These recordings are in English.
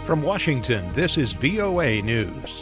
From Washington, this is VOA News.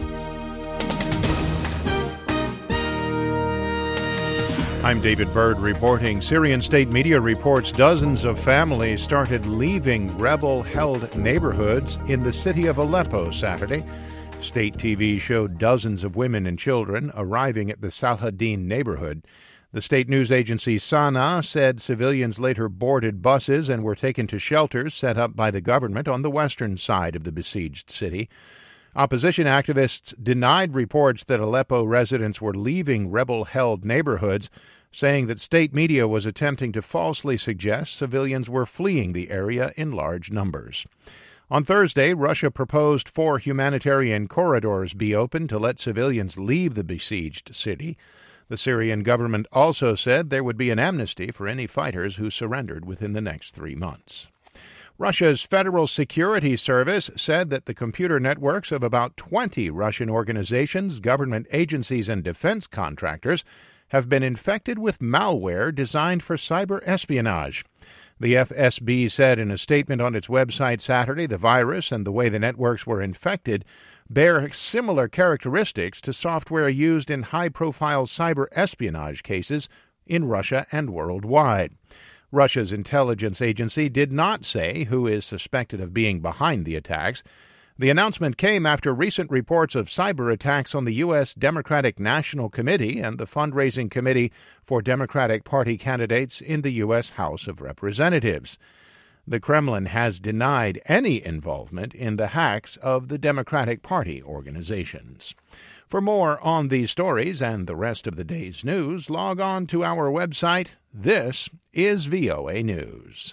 I'm David Byrd reporting. Syrian state media reports dozens of families started leaving rebel-held neighborhoods in the city of Aleppo Saturday. State TV showed dozens of women and children arriving at the Salahdin neighborhood. The state news agency Sana said civilians later boarded buses and were taken to shelters set up by the government on the western side of the besieged city. Opposition activists denied reports that Aleppo residents were leaving rebel-held neighborhoods, saying that state media was attempting to falsely suggest civilians were fleeing the area in large numbers. On Thursday, Russia proposed 4 humanitarian corridors be opened to let civilians leave the besieged city. The Syrian government also said there would be an amnesty for any fighters who surrendered within the next 3 months. Russia's Federal Security Service said that the computer networks of about 20 Russian organizations, government agencies, and defense contractors have been infected with malware designed for cyber espionage. The FSB said in a statement on its website Saturday the virus and the way the networks were infected bear similar characteristics to software used in high-profile cyber espionage cases in Russia and worldwide. Russia's intelligence agency did not say who is suspected of being behind the attacks. The announcement came after recent reports of cyber attacks on the U.S. Democratic National Committee and the fundraising committee for Democratic Party candidates in the U.S. House of Representatives. The Kremlin has denied any involvement in the hacks of the Democratic Party organizations. For more on these stories and the rest of the day's news, log on to our website. This is VOA News.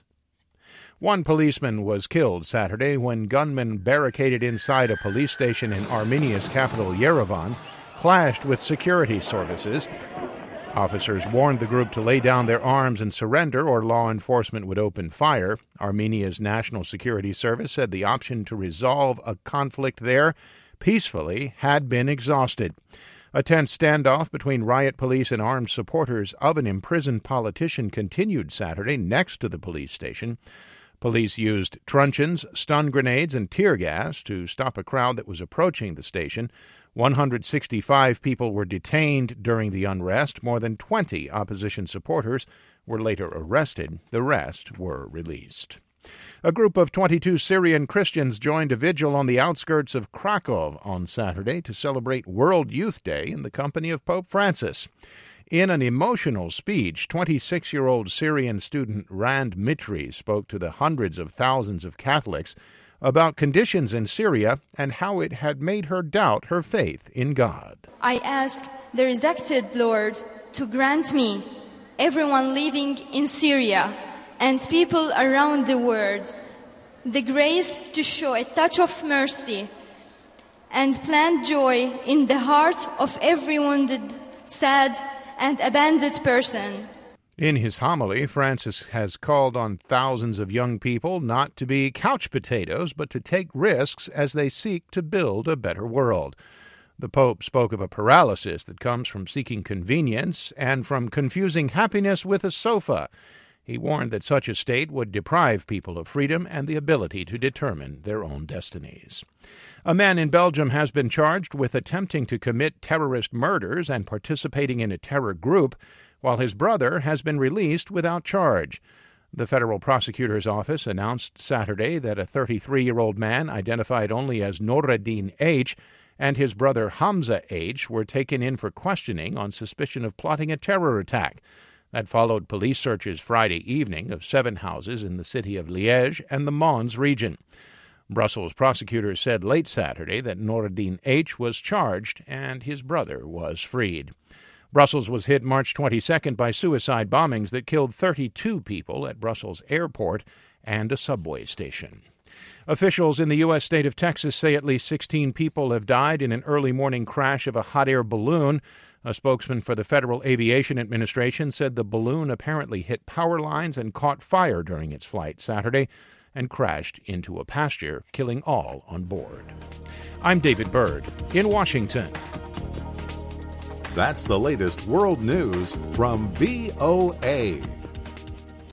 One policeman was killed Saturday when gunmen barricaded inside a police station in Armenia's capital, Yerevan, clashed with security services. Officers warned the group to lay down their arms and surrender or law enforcement would open fire. Armenia's National Security Service said the option to resolve a conflict there peacefully had been exhausted. A tense standoff between riot police and armed supporters of an imprisoned politician continued Saturday next to the police station. Police used truncheons, stun grenades, and tear gas to stop a crowd that was approaching the station. 165 people were detained during the unrest. More than 20 opposition supporters were later arrested. The rest were released. A group of 22 Syrian Christians joined a vigil on the outskirts of Krakow on Saturday to celebrate World Youth Day in the company of Pope Francis. In an emotional speech, 26-year-old Syrian student Rand Mitri spoke to the hundreds of thousands of Catholics about conditions in Syria and how it had made her doubt her faith in God. I ask the resurrected Lord to grant me, everyone living in Syria, and people around the world, the grace to show a touch of mercy and plant joy in the heart of every wounded, sad, and abandoned person. In his homily, Francis has called on thousands of young people not to be couch potatoes, but to take risks as they seek to build a better world. The Pope spoke of a paralysis that comes from seeking convenience and from confusing happiness with a sofa. He warned that such a state would deprive people of freedom and the ability to determine their own destinies. A man in Belgium has been charged with attempting to commit terrorist murders and participating in a terror group, while his brother has been released without charge. The federal prosecutor's office announced Saturday that a 33-year-old man identified only as Noureddin H. and his brother Hamza H. were taken in for questioning on suspicion of plotting a terror attack. That followed police searches Friday evening of 7 houses in the city of Liège and the Mons region. Brussels prosecutors said late Saturday that Noureddin H. was charged and his brother was freed. Brussels was hit March 22nd by suicide bombings that killed 32 people at Brussels airport and a subway station. Officials in the U.S. state of Texas say at least 16 people have died in an early morning crash of a hot air balloon. A spokesman for the Federal Aviation Administration said the balloon apparently hit power lines and caught fire during its flight Saturday and crashed into a pasture, killing all on board. I'm David Byrd in Washington. That's the latest world news from VOA.